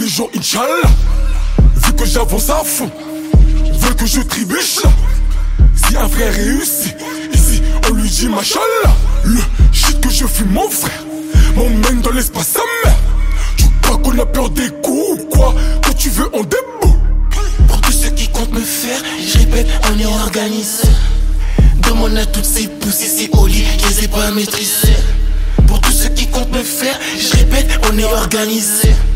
religion, Inch'Allah. Vu que j'avance à fond, veulent que je trébuche là. Si un frère réussit, ici on lui dit machallah. Le shit que je fume mon frère m'emmène dans l'espace sa mère. Tu crois qu'on a peur des coups ou quoi? Quand tu veux on déboule. Pour tous ceux qui comptent me faire, je répète, on est organisé. Demande à toutes ces pousses ici au lit, je les ai pas maîtrisées. Pour tous ceux qui comptent me faire, je répète, on est organisé.